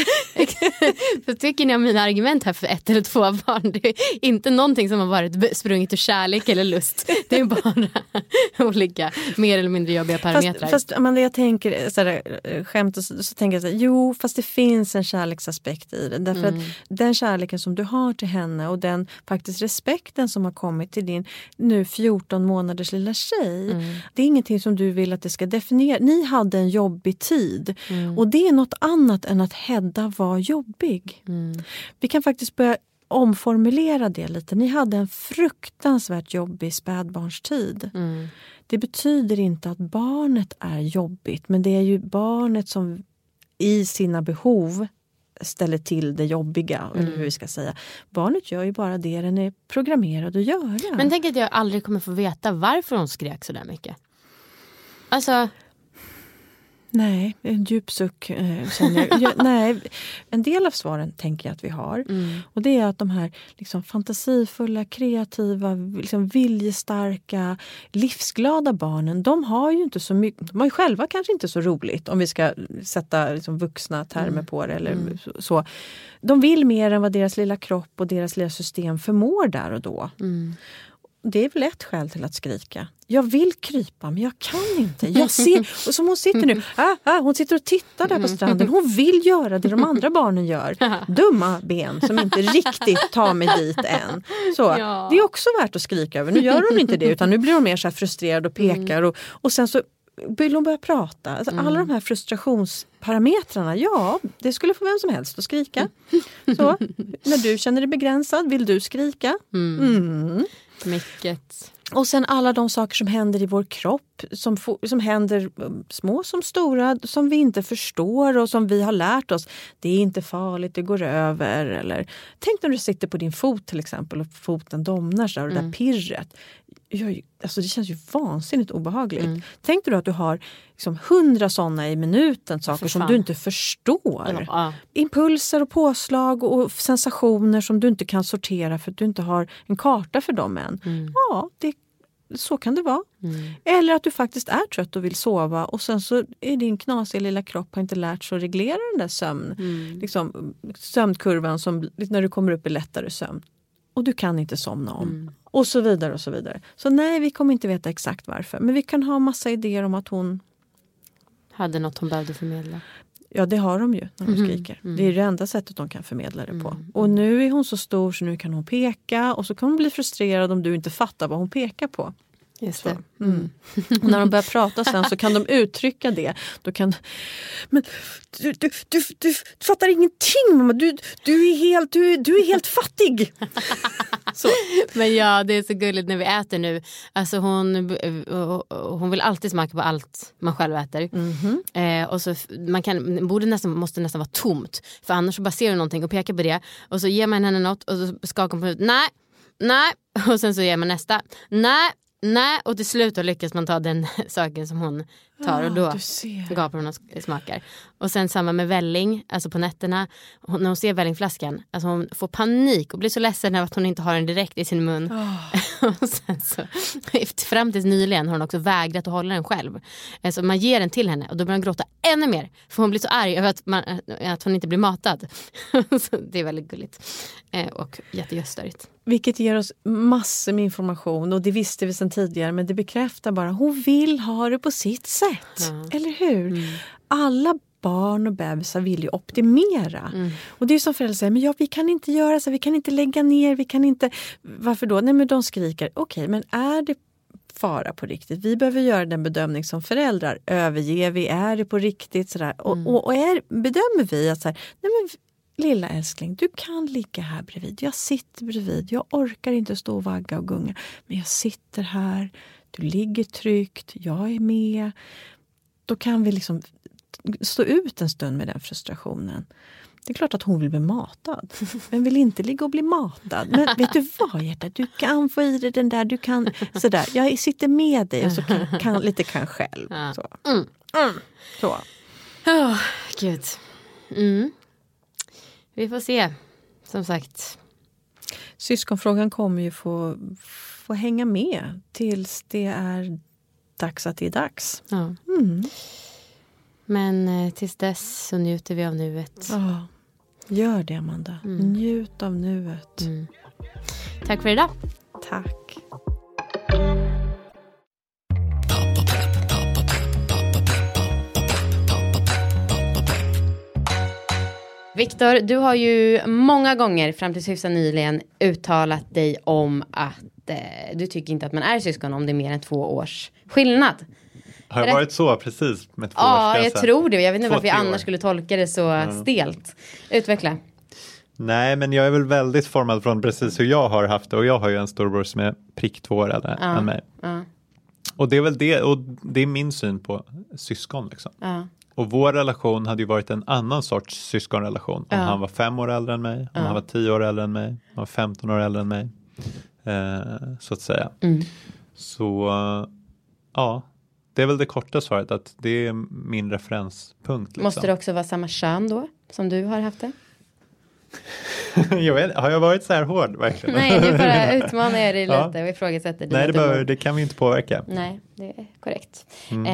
Så tycker ni om mina argument här för 1 eller 2 barn? Det är inte någonting som har varit sprungit ur kärlek eller lust. Det är bara olika mer eller mindre jobbiga parametrar. Fast Amanda, jag tänker sådär, skämt och så tänker jag så här, jo, fast det finns en kärleksaspekt i det. Därför att den kärleken som du har till henne och den faktiskt respekten som har kommit till din nu 14 månaders lilla tjej. Det är ingenting som du vill att det ska definiera. Ni hade en jobbig tid. Och det är något annat än att Hedda var jobbig. Vi kan faktiskt börja omformulera det lite. Ni hade en fruktansvärt jobbig spädbarnstid. Det betyder inte att barnet är jobbigt, men det är ju barnet som i sina behov ställer till det jobbiga, eller hur vi ska säga. Barnet gör ju bara det den är programmerad att göra. Men tänk att jag aldrig kommer få veta varför hon skrek så där mycket. Alltså... Nej, en djup suck känner jag. Nej, en del av svaren tänker jag att vi har. Och det är att de här liksom fantasifulla, kreativa, liksom viljestarka, livsglada barnen, de har ju inte så mycket, de har ju själva kanske inte så roligt om vi ska sätta liksom vuxna termer på det eller så. De vill mer än vad deras lilla kropp och deras lilla system förmår där och då. Det är väl ett skäl till att skrika. Jag vill krypa, men jag kan inte. Jag ser, och som hon sitter nu. Hon sitter och tittar där på stranden. Hon vill göra det de andra barnen gör. Dumma ben som inte riktigt tar mig dit än. Så, ja. Det är också värt att skrika över. Nu gör hon inte det, utan nu blir hon mer så här frustrerad och pekar. Och sen så vill hon börja prata. Alltså, alla de här frustrationsparametrarna, ja, det skulle få vem som helst att skrika. Så, när du känner dig begränsad, vill du skrika? Mycket. Och sen alla de saker som händer i vår kropp, som händer små som stora, som vi inte förstår och som vi har lärt oss. Det är inte farligt, det går över. Eller, tänk när du sitter på din fot till exempel och foten domnar så där, och det där pirret. Alltså det känns ju vansinnigt obehagligt. Tänk dig då att du har liksom 100 sådana i minuten, saker som du inte förstår. Impulser och påslag och sensationer som du inte kan sortera för att du inte har en karta för dem än. Ja, så kan det vara. Eller att du faktiskt är trött och vill sova och sen så är din knasiga lilla kropp har inte lärt sig att reglera den där liksom, sömnkurvan som när du kommer upp i lättare sömn. Och du kan inte somna om. Och så vidare och så vidare. Så nej, vi kommer inte veta exakt varför. Men vi kan ha massa idéer om att hon... hade något hon behövde förmedla. Ja, det har de ju när de skriker. Det är det enda sättet de kan förmedla det på. Och nu är hon så stor så nu kan hon peka. Och så kan hon bli frustrerad om du inte fattar vad hon pekar på. Just det. Och när de börjar prata sen så kan de uttrycka det. Då kan... Men du fattar ingenting, mamma. Du är helt fattig. Så. Men ja, det är så gulligt när vi äter nu. Alltså hon vill alltid smaka på allt man själv äter. Och så bordet måste nästan vara tomt. För annars så bara ser hon någonting och pekar på det. Och så ger man henne något och så skakar hon på huvudet. Nej. Och sen så ger man nästa. Nej, och till slut då lyckas man ta den saken som hon tar och då gapar hon och smakar. Och sen samma med välling, alltså på nätterna. När hon ser vällingflaskan, alltså hon får panik och blir så ledsen av att hon inte har den direkt i sin mun. Och sen så, fram tills nyligen har hon också vägrat att hålla den själv. Alltså man ger den till henne och då börjar hon gråta ännu mer. För hon blir så arg över att hon inte blir matad. Så det är väldigt gulligt. Och jättegöstörigt. Vilket ger oss massor med information och det visste vi sedan tidigare, men det bekräftar bara hon vill ha det på sitt sätt. Eller hur? Alla barn och bebisar vill ju optimera. Och det är som föräldrar säger, men ja, vi kan inte göra så, vi kan inte lägga ner, vi kan inte... Varför då? Nej, men de skriker, okej, men är det fara på riktigt? Vi behöver göra den bedömning som föräldrar. Överger vi, är det på riktigt? Sådär. Och bedömer vi att så här, nej men lilla älskling, du kan ligga här bredvid. Jag sitter bredvid. Jag orkar inte stå och vagga och gunga. Men jag sitter här. Du ligger tryggt. Jag är med. Då kan vi liksom stå ut en stund med den frustrationen. Det är klart att hon vill bli matad. Men vill inte ligga och bli matad. Men vet du vad, hjärta? Du kan få i dig den där. Du kan sådär. Jag sitter med dig och så kan själv. Så. Så. Gud. Vi får se, som sagt. Syskonfrågan kommer ju få hänga med tills det är dags att det är dags. Ja. Men tills dess så njuter vi av nuet. Gör det, Amanda. Njut av nuet. Tack för idag. Tack. Viktor, du har ju många gånger fram till hyfsat nyligen uttalat dig om att du tycker inte att man är syskon om det är mer än 2 års skillnad. Har det varit så precis med 2 års? Ja, jag tror det. Jag vet inte varför jag år. annars skulle tolka det så stelt. Utveckla. Nej, men jag är väl väldigt formad från precis hur jag har haft det. Och jag har ju en storbror som är prick 2 år äldre än mig. Och det är väl det, och det är min syn på syskon liksom. Och vår relation hade ju varit en annan sorts syskonrelation. Om han var 5 år äldre än mig, om han var 10 år äldre än mig, om han var 15 år äldre än mig. Så att säga. Så ja, det är väl det korta svaret, att det är min referenspunkt. Liksom. Måste det också vara samma kön då, som du har haft det? Har jag varit så här hård verkligen? Nej, du bara utmanar er lite och ifrågasätter. Nej, det kan vi inte påverka. Nej, det är korrekt.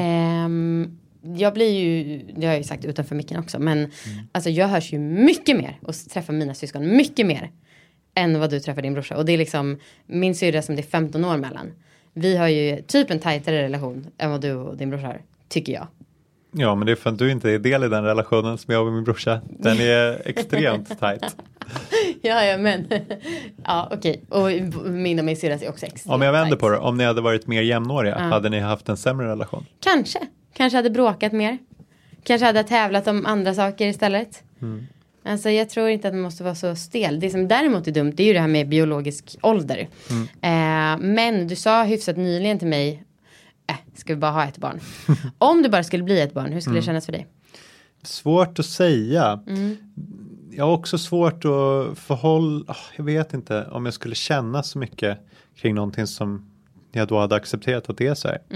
Jag blir ju, det har jag ju sagt utanför micken också, men alltså jag hörs ju mycket mer och träffar mina syskon mycket mer än vad du träffar din brorsa. Och det är liksom min syrra som det är 15 år mellan. Vi har ju typ en tajtare relation än vad du och din brorsa har, tycker jag. Ja, men det är för att du inte är del i den relationen som jag och min brorsa. Den är extremt tajt. Ja, men ja, okej. Och min och min syrra är också extremt. Om jag vänder på det, om ni hade varit mer jämnåriga, hade ni haft en sämre relation? Kanske hade bråkat mer. Kanske hade tävlat om andra saker istället. Alltså jag tror inte att man måste vara så stel. Det som däremot är dumt, det är ju det här med biologisk ålder. Men du sa hyfsat nyligen till mig, ska vi bara ha ett barn? Om du bara skulle bli ett barn, hur skulle det kännas för dig? Svårt att säga. Jag har också svårt att förhålla, jag vet inte om jag skulle känna så mycket kring någonting som jag då hade accepterat att det är så här.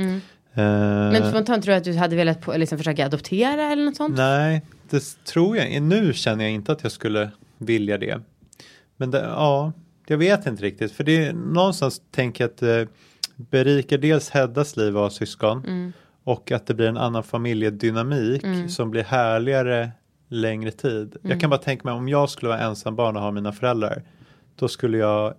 Men spontant tror jag att du hade velat liksom försöka adoptera eller något sånt? Nej, det tror jag. Nu känner jag inte att jag skulle vilja det. Men jag vet inte riktigt. För det är någonstans tänker jag att det berikar dels Heddas liv av syskon. Och att det blir en annan familjedynamik som blir härligare längre tid. Jag kan bara tänka mig om jag skulle vara ensam barn och ha mina föräldrar. Då skulle jag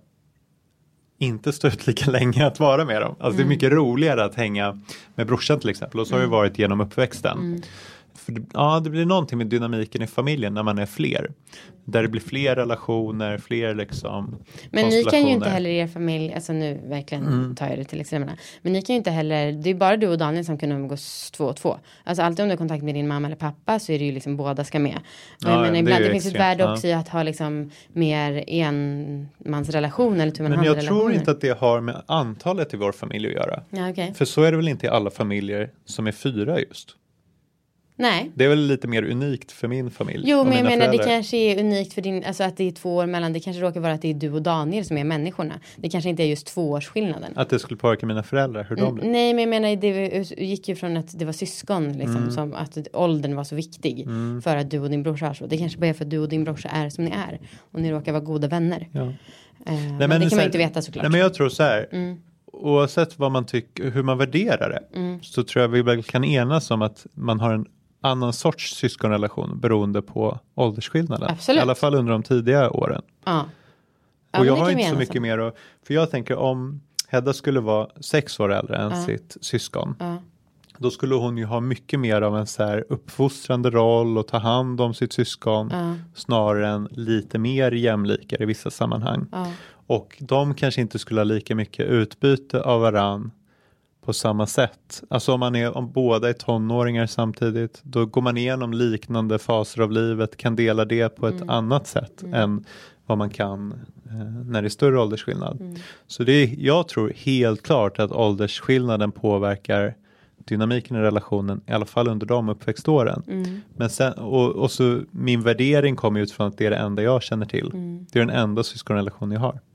inte stå ut lika länge att vara med dem. Alltså det är mycket roligare att hänga med brorsan till exempel. Och så har vi varit genom uppväxten. För det blir någonting med dynamiken i familjen när man är fler. Där det blir fler relationer, fler liksom men ni kan ju inte heller i er familj, alltså nu verkligen tar jag det till extremerna. Men ni kan ju inte heller, det är bara du och Daniel som kan umgås 2 och 2. Alltså alltid om du har kontakt med din mamma eller pappa så är det ju liksom båda ska med. Men ibland det finns ett värde också i att ha liksom mer enmansrelation eller Men jag tror inte att det har med antalet i vår familj att göra. Ja, okay. För så är det väl inte i alla familjer som är 4 just. Nej. Det är väl lite mer unikt för min familj. Jo, men jag menar det kanske är unikt för din, alltså att det är 2 år mellan, det kanske råkar vara att det är du och Daniel som är människorna. Det kanske inte är just 2-årsskillnaden. Att det skulle påverka mina föräldrar, hur de blir. Nej, men jag menar det gick ju från att det var syskon liksom, som att åldern var så viktig för att du och din brorsa är så. Det kanske bara är för att du och din brorsa är som ni är. Och ni råkar vara goda vänner. Ja. Men det kan man inte veta såklart. Nej, men jag tror så här. Oavsett vad man tycker, hur man värderar det. Så tror jag vi väl kan enas om att man har en annan sorts syskonrelation beroende på åldersskillnaden. Absolut. I alla fall under de tidiga åren. Ja. Och jag har inte så mycket mer att, för jag tänker om Hedda skulle vara 6 år äldre än sitt syskon. Då skulle hon ju ha mycket mer av en så här uppfostrande roll och ta hand om sitt syskon snarare än lite mer jämlikare i vissa sammanhang. Och de kanske inte skulle ha lika mycket utbyte av varann på samma sätt. Alltså om båda är tonåringar samtidigt, då går man igenom liknande faser av livet, kan dela det på ett annat sätt än vad man kan när det är större åldersskillnad. Så jag tror helt klart att åldersskillnaden påverkar dynamiken i relationen, i alla fall under de uppväxtåren. Men sen, och så min värdering kommer utifrån att det är det enda jag känner till. Det är den enda syskonrelation jag har.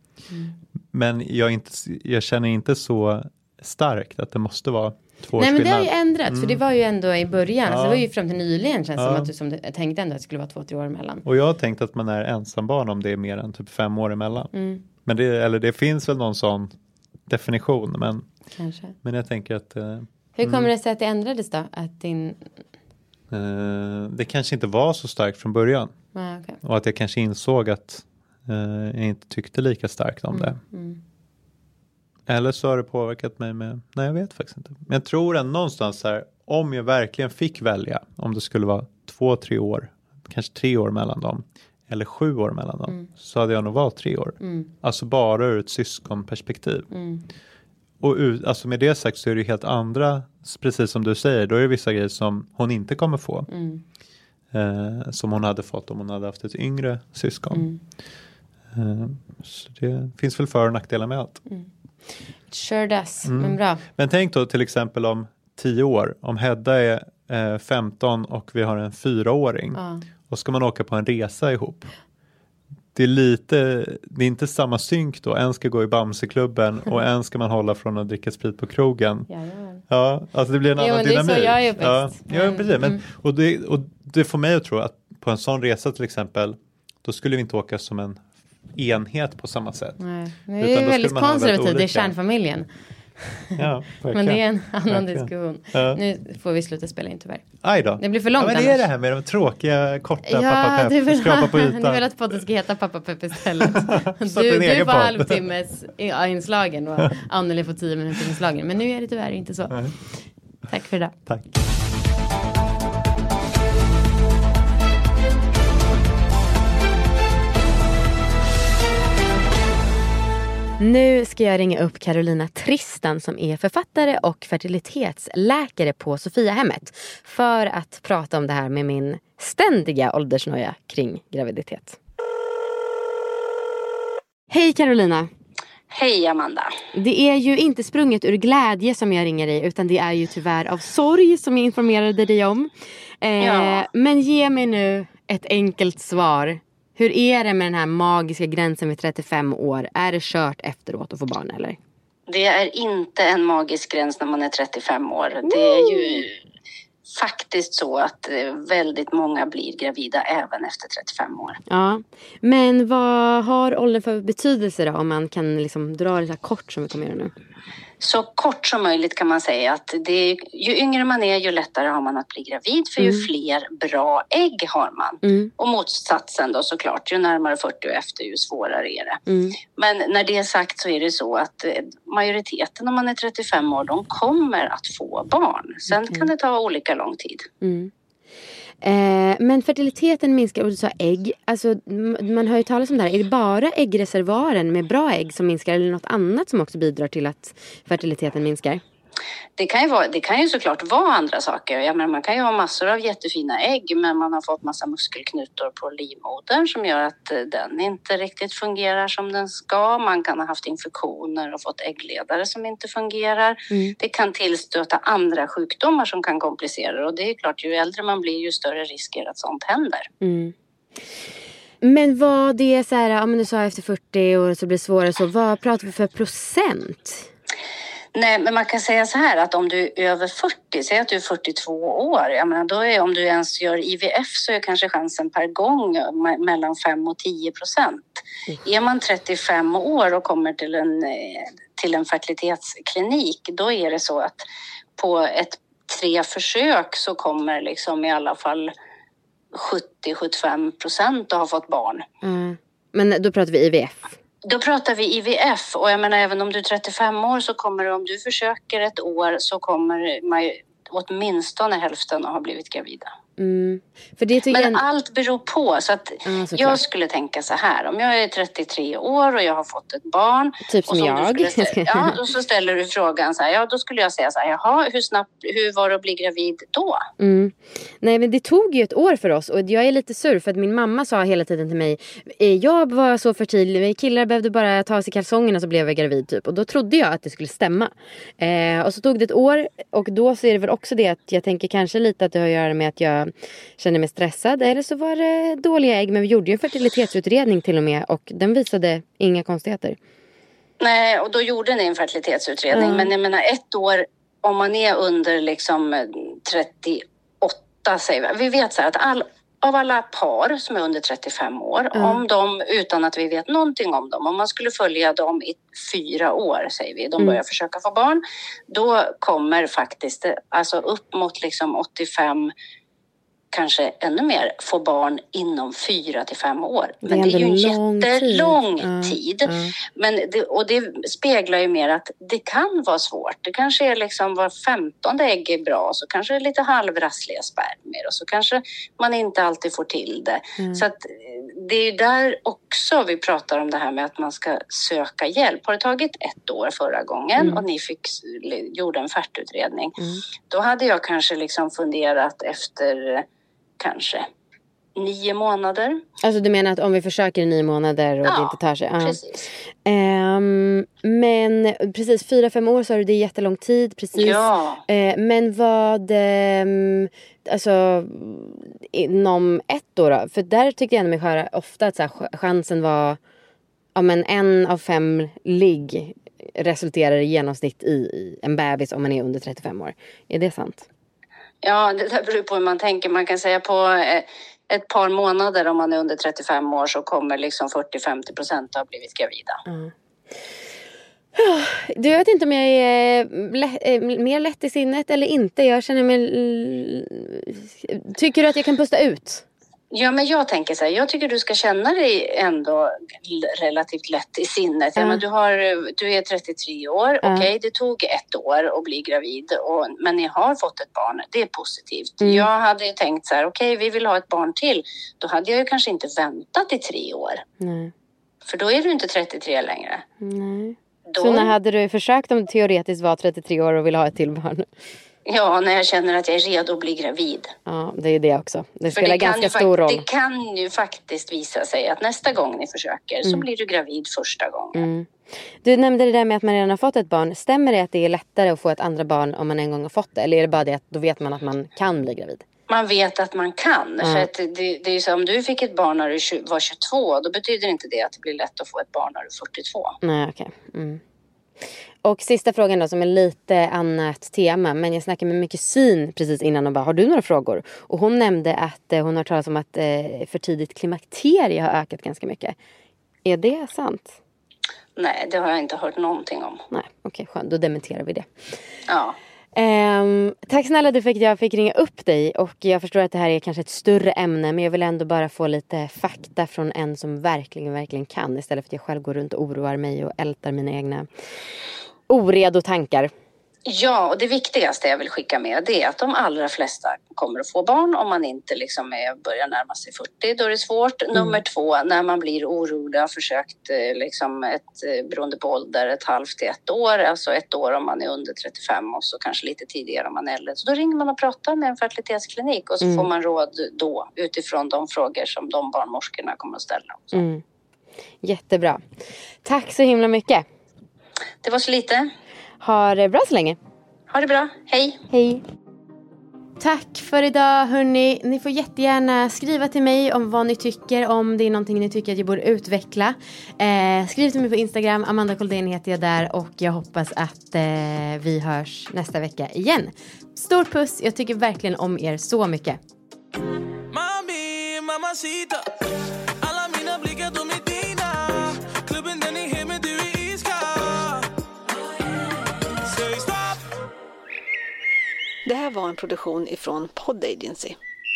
Men jag känner inte så starkt att det måste vara 2 års skillnad. Nej, men det har ju ändrats. För det var ju ändå i början. Alltså det var ju fram till nyligen känns som att du tänkte ändå att det skulle vara 2-3 år emellan. Och jag har tänkt att man är ensambarn om det är mer än typ 5 år emellan. Men det finns väl någon sån definition. Men, kanske. Men jag tänker att... Hur kommer det sig att det ändrades då? Att det kanske inte var så starkt från början. Okay. Och att jag kanske insåg att jag inte tyckte lika starkt om det. Eller så har det påverkat mig med... Nej, jag vet faktiskt inte. Men jag tror ändå någonstans här, om jag verkligen fick välja, om det skulle vara 2-3 år, kanske 3 år mellan dem, eller 7 år mellan dem, så hade jag nog valt 3 år. Alltså bara ur ett syskonperspektiv. Och alltså med det sagt så är det helt andra, precis som du säger, då är det vissa grejer som hon inte kommer få. Som hon hade fått om hon hade haft ett yngre syskon. Så det finns väl för- och nackdelar med allt. Sure does, men bra. Men tänk då till exempel om 10 år, om Hedda är 15 och vi har en 4-åring. Och ska man åka på en resa ihop. Det är inte samma synk då. En ska gå i Bamseklubben och en ska man hålla från att dricka sprit på krogen. Ja, alltså det blir en annan dynamik. Det är så jag är uppväxt. Ja, precis. Men, och det får mig att tro att på en sån resa till exempel, då skulle vi inte åka som en enhet på samma sätt. Nej. Det är väldigt konservativt, det är kärnfamiljen. Ja, men det är en annan diskussion. Nu får vi sluta spela in tyvärr. Aj då. Det blir för långt men det är det här med de tråkiga, korta Pappa Pepp. Skrapa på ytan. Du vill att podden ska heta Pappa Pepp istället. du får halvtimmes inslagen och Anneli får 10 minuter inslagen. Men nu är det tyvärr inte så. Nej. Tack för det. Tack. Nu ska jag ringa upp Carolina Tristan som är författare och fertilitetsläkare på Sofiahemmet för att prata om det här med min ständiga åldersnoja kring graviditet. Hej Carolina! Hej Amanda! Det är ju inte sprunget ur glädje som jag ringer dig utan det är ju tyvärr av sorg som jag informerade dig om. Men ge mig nu ett enkelt svar. Hur är det med den här magiska gränsen vid 35 år? Är det kört efteråt att få barn eller? Det är inte en magisk gräns när man är 35 år. Det är ju faktiskt så att väldigt många blir gravida även efter 35 år. Ja, men vad har åldern för betydelse då? Om man kan liksom dra det så här kort som vi kommer göra nu. Så kort som möjligt kan man säga att ju yngre man är ju lättare har man att bli gravid för ju fler bra ägg har man. Och motsatsen då såklart, ju närmare 40 och efter ju svårare är det. Men när det är sagt så är det så att majoriteten om man är 35 år de kommer att få barn. Sen kan det ta olika lång tid. Men fertiliteten minskar och du sa ägg. Alltså, man hör ju talas om det här. Är det bara äggreservoaren med bra ägg som minskar eller något annat som också bidrar till att fertiliteten minskar? Det kan ju såklart vara andra saker. Jag menar, man kan ju ha massor av jättefina ägg men man har fått massa muskelknutor på livmodern som gör att den inte riktigt fungerar som den ska. Man kan ha haft infektioner och fått äggledare som inte fungerar. Det kan tillstöta andra sjukdomar som kan komplicera det. Och det är klart, ju äldre man blir ju större risker att sånt händer. Men vad det är så här, om du sa efter 40 år så blir det svårare, så vad pratar vi för procent? Nej, men man kan säga så här att om du är över 40, säg att du är 42 år, jag menar då är, om du ens gör IVF så är kanske chansen per gång mellan 5 och 10%. Är man 35 år och kommer till en fertilitetsklinik, då är det så att på 3 försök så kommer liksom i alla fall 70-75% att ha fått barn. Men då pratar vi IVF? Då pratar vi IVF och jag menar även om du är 35 år så kommer om du försöker ett år så kommer åtminstone hälften att ha blivit gravida. För det men allt beror på så att jag skulle tänka så här, om jag är 33 år och jag har fått ett barn. Typ som jag. Och så ställer du frågan så här, då skulle jag säga så här, hur var det att bli gravid då? Nej men det tog ju ett år för oss och jag är lite sur för att min mamma sa hela tiden till mig, jag var så fertil, killar behövde bara ta sig kalsongerna så blev jag gravid typ. Och då trodde jag att det skulle stämma. Och så tog det ett år och då så är det väl också det att jag tänker kanske lite att det har att göra med att jag känner mig stressad eller så var det dåliga ägg, men vi gjorde ju en fertilitetsutredning till och med och den visade inga konstigheter. Nej, och då gjorde ni en fertilitetsutredning men jag menar ett år om man är under liksom 38 säger vi vet så här att av alla par som är under 35 år, om de, utan att vi vet någonting om dem, om man skulle följa dem i 4 år, säger vi, de börjar försöka få barn, då kommer faktiskt alltså upp mot liksom kanske ännu mer, få barn inom 4 till 5 år. Men det är ju en jättelång tid. Men det speglar ju mer att det kan vara svårt. Det kanske är liksom var 15:e ägg är bra, så kanske det är lite halvrassliga spermier och så kanske man inte alltid får till det. Så att det är där också vi pratar om det här med att man ska söka hjälp. Har det tagit 1 år förra gången och ni gjorde en färtutredning, då hade jag kanske liksom funderat efter kanske 9 månader. Alltså du menar att om vi försöker i 9 månader och det inte tar sig? Ja, precis. Men precis, 4-5 år så har du, det är jättelång tid, precis. Ja. Men vad, alltså inom 1 år då? För där tycker jag mig höra ofta att så här, chansen var, ja men 1 av 5 ligg resulterar i genomsnitt i en bebis om man är under 35 år. Är det sant? Ja, det där beror på hur man tänker. Man kan säga på ett par månader om man är under 35 år så kommer liksom 40-50% ha blivit gravida. Du vet inte om jag är mer lätt i sinnet eller inte. Jag känner mig... Tycker du att jag kan pusta ut? Ja, men jag tänker så här, jag tycker du ska känna dig ändå relativt lätt i sinnet. Ja, men du är 33 år, okej, det tog 1 år att bli gravid, men ni har fått ett barn, det är positivt. Jag hade ju tänkt så här, okej, vi vill ha ett barn till. Då hade jag ju kanske inte väntat i 3 år. Nej. För då är du inte 33 längre. Nej. Så när hade du försökt om du teoretiskt var 33 år och vill ha ett till barn? Ja, när jag känner att jag är redo att bli gravid. Ja, det är det också. Det spelar ganska stor roll. Det kan ju faktiskt visa sig att nästa gång ni försöker så blir du gravid första gången. Du nämnde det där med att man redan har fått ett barn. Stämmer det att det är lättare att få ett andra barn om man en gång har fått det? Eller är det bara det att då vet man att man kan bli gravid? Man vet att man kan. För att det är ju så, om du fick ett barn när du var 22, då betyder inte det att det blir lätt att få ett barn när du är 42. Nej, okej. Och sista frågan då, som är lite annat tema, men jag snackade med mycket syn precis innan och bara, har du några frågor? Och hon nämnde att hon har talat om att för tidigt klimakterie har ökat ganska mycket. Är det sant? Nej, det har jag inte hört någonting om. Nej, okej, skönt. Då dementerar vi det. Ja. Tack snälla jag fick ringa upp dig, och jag förstår att det här är kanske ett större ämne, men jag vill ändå bara få lite fakta från en som verkligen kan, istället för att jag själv går runt och oroar mig och ältar mina egna oredo tankar. Ja, och det viktigaste jag vill skicka med, det är att de allra flesta kommer att få barn. Om man inte liksom börjar närma sig 40, då är det svårt. Nummer 2, när man blir orolig och har försökt liksom beroende på ålder, 1,5 till 1 år. Alltså 1 år om man är under 35 och så kanske lite tidigare om man är äldre. Så då ringer man och pratar med en fertilitetsklinik och så får man råd då utifrån de frågor som de barnmorskorna kommer att ställa. Jättebra. Tack så himla mycket. Det var så lite. Ha det bra så länge. Ha det bra. Hej. Hej. Tack för idag, hörni. Ni får jättegärna skriva till mig om vad ni tycker, om det är någonting ni tycker att jag borde utveckla. Skriv till mig på Instagram, Amanda Koldén heter jag där, och jag hoppas att vi hörs nästa vecka igen. Stor puss, jag tycker verkligen om er så mycket. Mami, mamacita, alla mina blickar de är dina. Klubben den är hem, men du är iskall. Säg stopp. Det här var en produktion ifrån Pod Agency.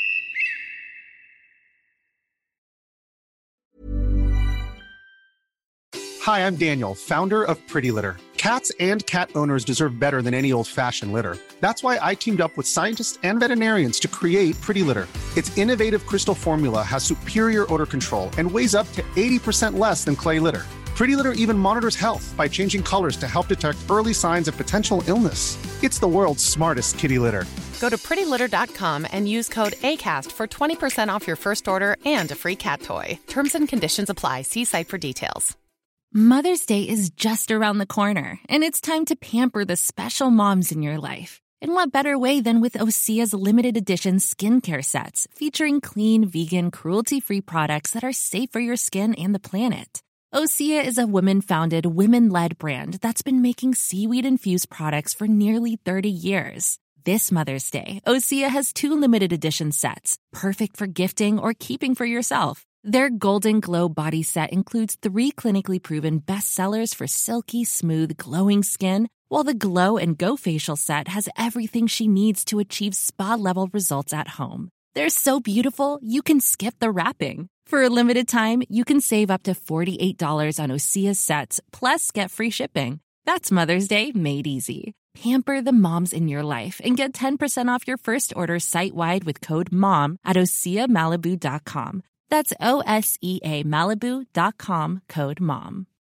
Hi, I'm Daniel, founder of Pretty Litter. Cats and cat owners deserve better than any old-fashioned litter. That's why I teamed up with scientists and veterinarians to create Pretty Litter. Its innovative crystal formula has superior odor control and weighs up to 80% less than clay litter. Pretty Litter even monitors health by changing colors to help detect early signs of potential illness. It's the world's smartest kitty litter. Go to prettylitter.com and use code ACAST for 20% off your first order and a free cat toy. Terms and conditions apply. See site for details. Mother's Day is just around the corner, and it's time to pamper the special moms in your life. And what better way than with Osea's limited edition skincare sets featuring clean, vegan, cruelty-free products that are safe for your skin and the planet. Osea is a women-founded, women-led brand that's been making seaweed-infused products for nearly 30 years. This Mother's Day, Osea has 2 limited edition sets, perfect for gifting or keeping for yourself. Their Golden Glow body set includes 3 clinically proven bestsellers for silky, smooth, glowing skin, while the Glow and Go facial set has everything she needs to achieve spa-level results at home. They're so beautiful, you can skip the wrapping. For a limited time, you can save up to $48 on Osea's sets, plus get free shipping. That's Mother's Day made easy. Pamper the moms in your life and get 10% off your first order site-wide with code MOM at OseaMalibu.com. That's OSEA Malibu.com, code MOM.